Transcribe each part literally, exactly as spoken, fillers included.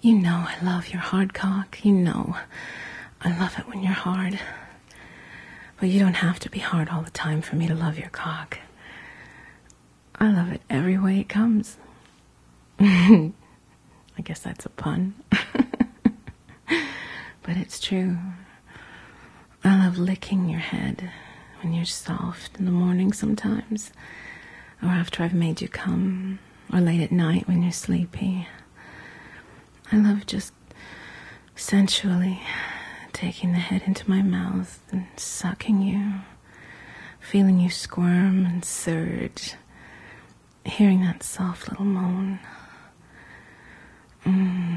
You know I love your hard cock. You know I love it when you're hard. But you don't have to be hard all the time for me to love your cock. I love it every way it comes. I guess that's a pun. But it's true. I love licking your head when you're soft in the morning sometimes, or after I've made you come, or late at night when you're sleepy. I love just sensually taking the head into my mouth and sucking you, feeling you squirm and surge, hearing that soft little moan. Mm.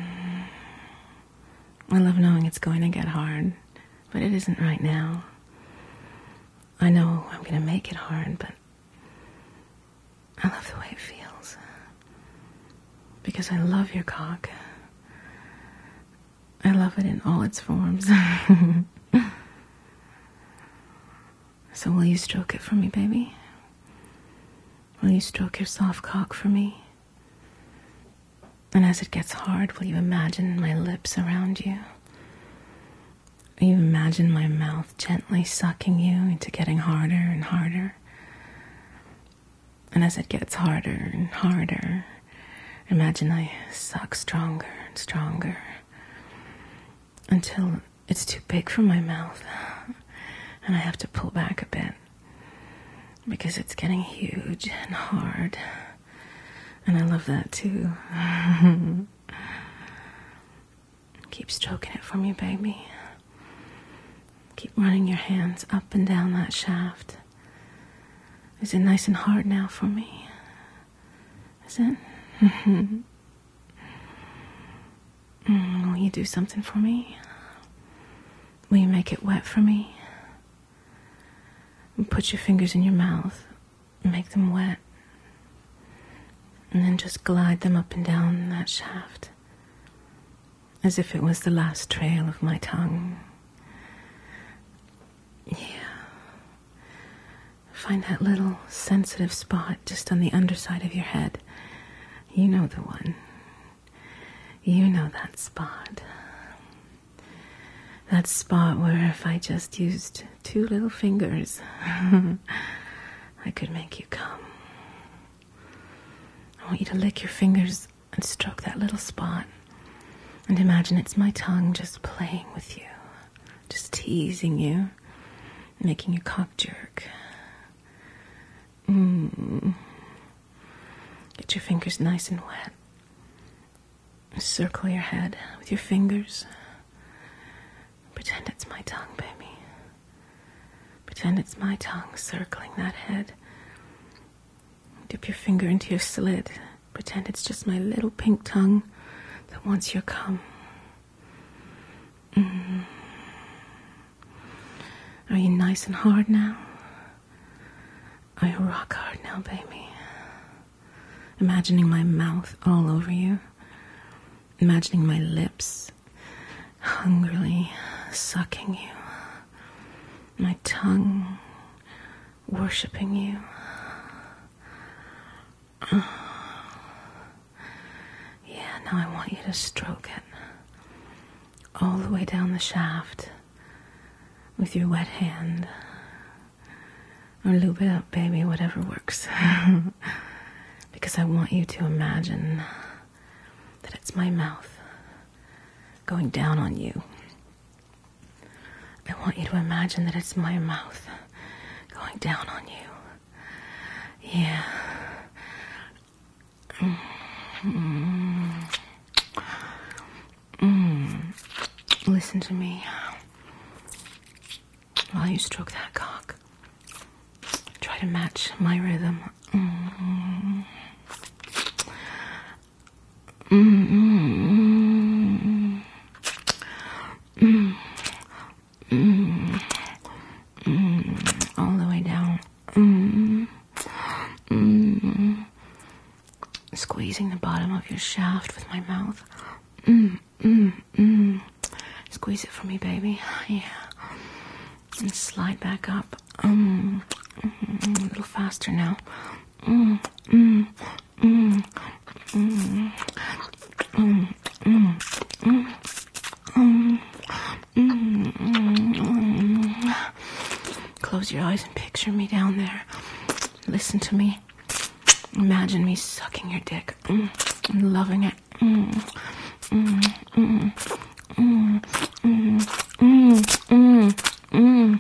I love knowing it's going to get hard, but it isn't right now. I know I'm going to make it hard, but I love the way it feels. Because I love your cock. I love it in all its forms. So will you stroke it for me, baby? Will you stroke your soft cock for me? And as it gets hard, will you imagine my lips around you? Will you imagine my mouth gently sucking you into getting harder and harder? And as it gets harder and harder, imagine I suck stronger and stronger until it's too big for my mouth and I have to pull back a bit because it's getting huge and hard. And I love that too. Keep stroking it for me, baby. Keep running your hands up and down that shaft. Is it nice and hard now for me? Is it? Mm, will you do something for me? Will you make it wet for me? And put your fingers in your mouth and make them wet. And then just glide them up and down that shaft as if it was the last trail of my tongue. Yeah. Find that little sensitive spot just on the underside of your head. You know the one. You know that spot. That spot where if I just used two little fingers, I could make you come. I want you to lick your fingers and stroke that little spot. And imagine it's my tongue just playing with you, just teasing you, making your cock jerk. Mm. Get your fingers nice and wet. Circle your head with your fingers. Pretend it's my tongue, baby. Pretend it's my tongue circling that head. Dip your finger into your slit. Pretend it's just my little pink tongue that wants your cum. Mm. Are you nice and hard now? Are you rock hard now, baby? Imagining my mouth all over you. Imagining my lips hungrily sucking you. My tongue worshipping you. Oh. Yeah, now I want you to stroke it all the way down the shaft with your wet hand. Or lube it up, baby, whatever works. Because I want you to imagine that it's my mouth going down on you. I want you to imagine that it's my mouth going down on you. Yeah. Mm. Mm. Listen to me while you stroke that cock. Try to match my rhythm. Mm. Mm. Mm. Mm. Mm. Mm. All the way down. Mm. Mm. Squeezing the bottom of your shaft with my mouth. Mm. Mm. Mm. Squeeze it for me, baby. Yeah. And slide back up. Mm. Mm. A little faster now. Mm. Mm. Mm. Mm. Mm. Mm. close your eyes and picture me down there. Listen to me. Imagine me sucking your dick. Mm, and loving it. Mm, mm, mm, mm, mm, mm, mm, mm,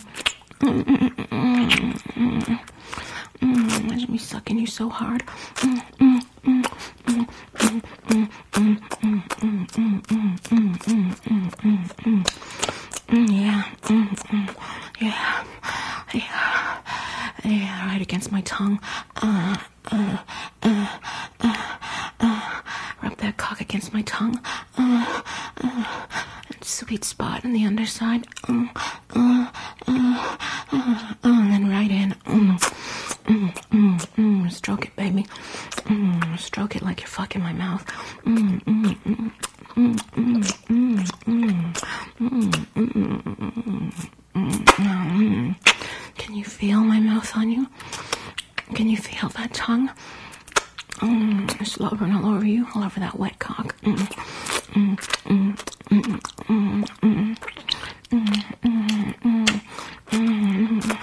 mm, mm. Imagine me sucking you so hard. Mm, mm, mm, mm, mm, mm, mm, mm, mm, mm, mm, mm, mm, mm, mm. Mm, yeah, mm, mm, yeah, yeah, yeah, right against my tongue. Uh, uh, uh, uh, uh, rub that cock against my tongue. Uh, uh, sweet spot on the underside. Uh, uh, uh, uh, uh, and then right in. Mm, mm, mm, mm, stroke it, baby. Mm, stroke it like you're fucking my mouth. Mm, mm, mm. Mm, mm, mm, mm, mm, mm, mm, mm. Can you feel my mouth on you? Can you feel that tongue? Mm, just loving all over you, all over that wet cock. Mm, mm, mm, mm, mm, mm, mm, mm, mm,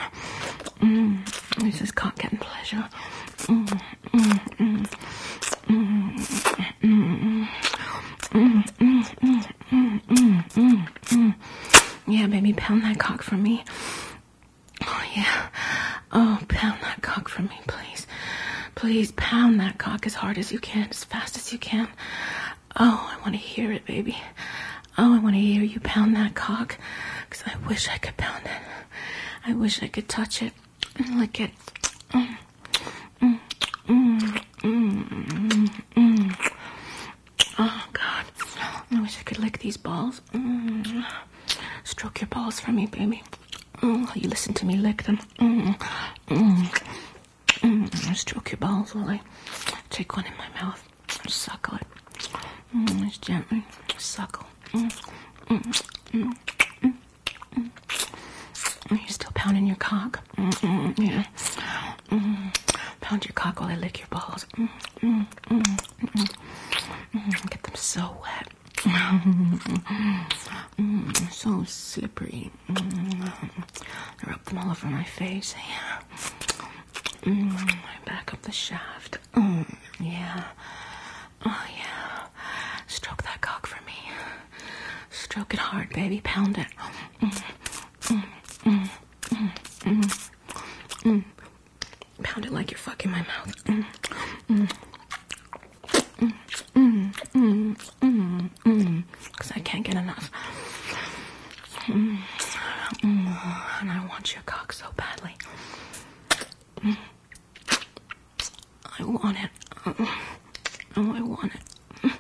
mm. This is cock getting pleasure. Mm, mm, mm, mm, mm. Mm, mm, mm, mm, mm, mm, mm. Yeah, baby, pound that cock for me. Oh, yeah. Oh, pound that cock for me, please. Please pound that cock as hard as you can, as fast as you can. Oh, I want to hear it, baby. Oh, I want to hear you pound that cock. Because I wish I could pound it. I wish I could touch it and lick it. Mm, mm, mm, mm, mm, mm. Oh, God. I wish I could lick these balls. Mm. Stroke your balls for me, baby. Mm. You listen to me lick them. Mm. Mm. Mm. Stroke your balls while I take one in my mouth. Suckle it. Mm. Just gently suckle. Mm. Mm. Mm. Mm. Mm. You're still pounding your cock. Mm. Mm. Yeah. Mm. Pound your cock while I lick your balls. Mm. Mm. Mm. Mm. Mm, get them so wet. Mm, so slippery. Mm, I rub them all over my face. Yeah. Mm, I back up the shaft. Mm, yeah. Oh, yeah. Stroke that cock for me. Stroke it hard, baby. Pound it. Mm, mm, mm, mm, mm, mm. Pound it like you're fucking my mouth. Mm, mm. Mm, mm, mm, mm, mm, because I can't get enough. Mm, mm, and I want your cock so badly. Mm, I want it. Oh, I want it. Mm.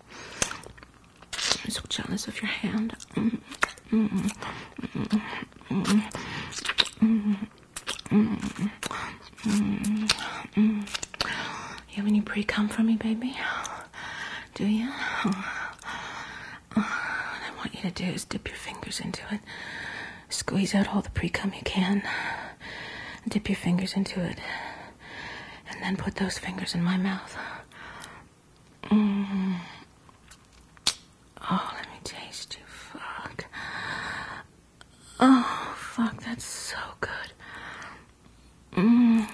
I'm so jealous of your hand. Mm, mm, mm, mm, mm, mm, mm, mm, mm. You have any pre-cum for me, baby? Do you? Oh. Oh. What I want you to do is dip your fingers into it. Squeeze out all the pre-cum you can. Dip your fingers into it. And then put those fingers in my mouth. Mm. Oh, let me taste you. Fuck. Oh, fuck, that's so good. Mm.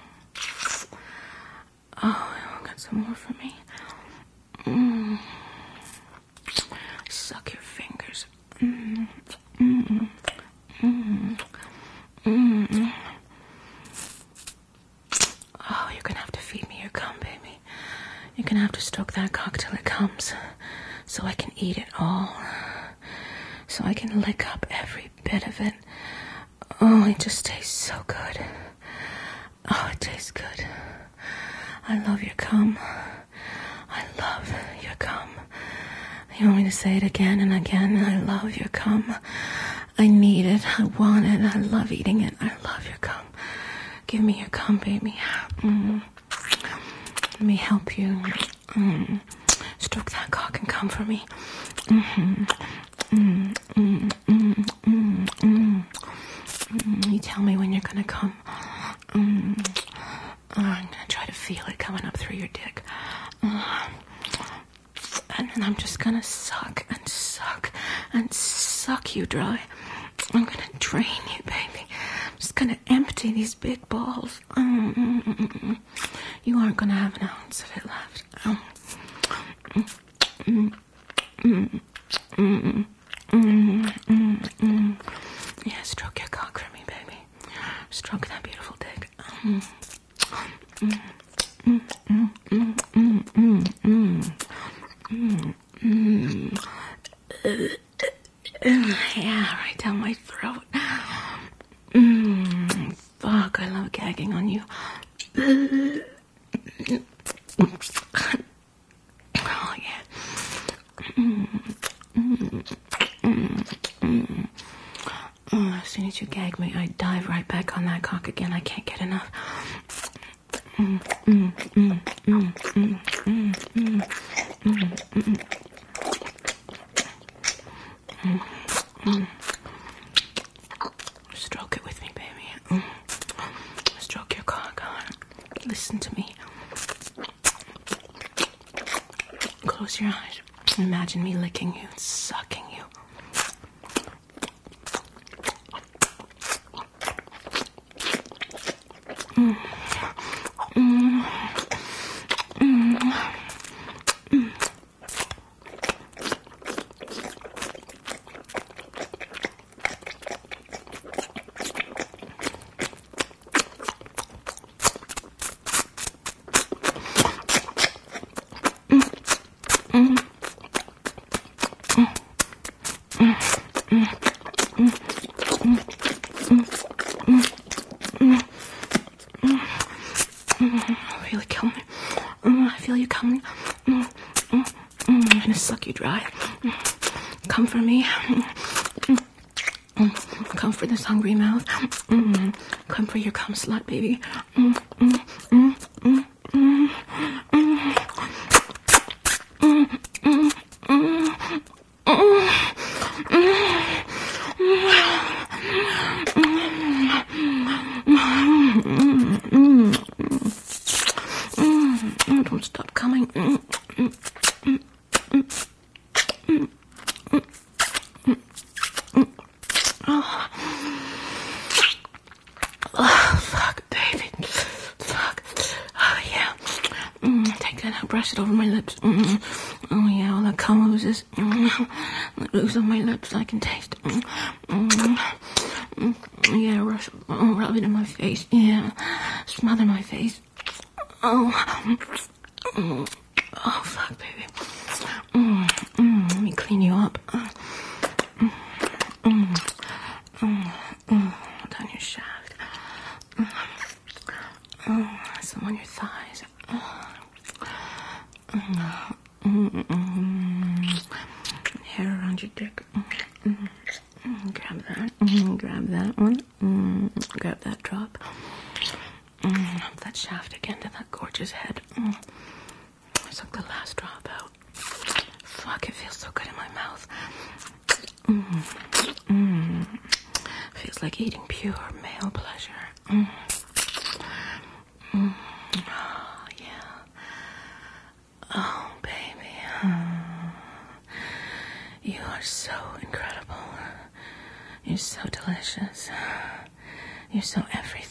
Oh, got some more for me. Mm. Suck your fingers. Mm. Mm. Mm. Mm. Oh, you're gonna have to feed me your cum, baby. You're gonna have to stroke that cock till it comes, so I can eat it all. So I can lick up every bit of it. Oh, it just tastes so good. Oh, it tastes good. I love your cum. I love your cum. You want me to say it again and again? I love your cum. I need it. I want it. I love eating it. I love your cum. Give me your cum, baby. Mm. Let me help you. Mm. Stroke that cock and come for me. Mm-hmm. Mm, mm, mm, mm, mm. Mm. You tell me when you're gonna come. Mm. Oh, I'm gonna try to feel it coming up through your dick. Uh, and then I'm just gonna suck and suck and suck you dry. I'm gonna drain you, baby. I'm just just gonna empty these big balls. Mm, mm, mm, mm. You aren't gonna have an ounce of it left. Mm, mm, mm, mm, mm, mm, mm. Yeah, stroke your cock for me, baby. Stroke that beautiful dick. Mm, mm, mm, mm, mm, mm, mm, mm, mm, mm. Yeah, right down my throat. Mm, fuck, I love gagging on you. Oh, yeah. Mm, mm, mm, mm. Oh, as soon as you gag me, I dive right back on that cock again. I can't get enough. Mm, mm, mm, mm, mm, mm, mm, mm, mm. Mm, mm. Stroke it with me, baby. Mm. Stroke your cock on. Listen to me. Close your eyes. Imagine me licking you and sucking you. Mm. Mm. Mm. Mm. Really kill me. Mm, I feel you coming. Mm, mm, mm, I'm gonna suck you dry. Mm, come for me. Mm, mm, come for this hungry mouth. Mm, come for your cum slut, baby. Mm, mm, mm, mm, mm, mm, mm, mm, mm, don't stop coming. Mm, mm, mm, mm, mm, mm, mm, mm. Oh. Oh, fuck, baby. Fuck. Oh, yeah. Mm, take that out, brush it over my lips. Mm. Oh, yeah, all that cum oozes. Mm. Ooze on my lips, I can taste. Mm. Mm. Mm. Yeah, rush, oh, rub it in my face. Yeah, smother my face. Oh. Mm. Oh, fuck, baby. Mm. Mm. Let me clean you up. Mm. Mm. Mm. Mm. Down your shaft. Mm. Mm. Some on your thighs. Mm. Mm. Mm. Hair around your dick. Mm. Mm. Grab that. Mm. Grab that one. Mm. Grab that drop. Mm. Up that shaft again to that gorgeous head. Mm. Suck the last drop out. Fuck, it feels so good in my mouth. Mm. Mm. Feels like eating pure male pleasure. Mm. Mm. Oh, yeah. Oh, baby. Oh. You are so incredible. You're so delicious. You're so everything.